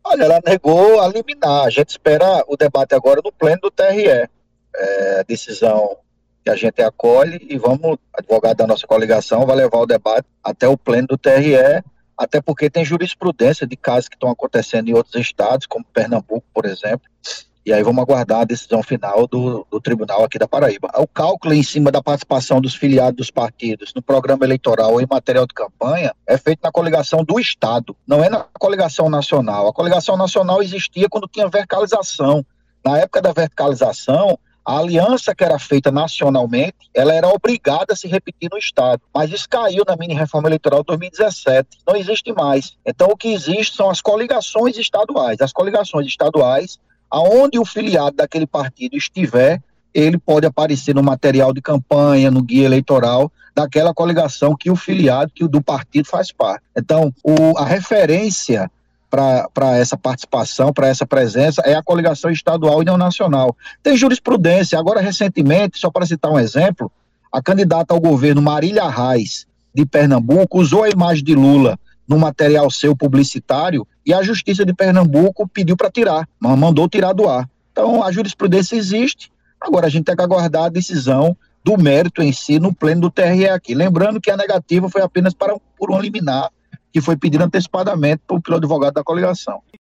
Olha, ela negou a liminar. A gente espera o debate agora no pleno do TRE. É a decisão que a gente acolhe e vamos, advogado da nossa coligação, vai levar o debate até o pleno do TRE, até porque tem jurisprudência de casos que estão acontecendo em outros estados, como Pernambuco, por exemplo, e aí vamos aguardar a decisão final do tribunal aqui da Paraíba. O cálculo em cima da participação dos filiados dos partidos no programa eleitoral ou em material de campanha é feito na coligação do Estado, não é na coligação nacional. A coligação nacional existia quando tinha verticalização. Na época da verticalização, a aliança que era feita nacionalmente, ela era obrigada a se repetir no Estado. Mas isso caiu na mini-reforma eleitoral de 2017. Não existe mais. Então, o que existe são as coligações estaduais. As coligações estaduais, aonde o filiado daquele partido estiver, ele pode aparecer no material de campanha, no guia eleitoral, daquela coligação que o filiado, que o do partido faz parte. Então, a referência para essa participação, para essa presença, é a coligação estadual e não nacional. Tem jurisprudência. Agora, recentemente, só para citar um exemplo, a candidata ao governo Marília Reis, de Pernambuco, usou a imagem de Lula no material seu publicitário e a Justiça de Pernambuco pediu para tirar, mas mandou tirar do ar. Então, a jurisprudência existe, agora a gente tem que aguardar a decisão do mérito em si no pleno do TRE aqui. Lembrando que a negativa foi apenas por um liminar que foi pedido antecipadamente pelo advogado da coligação.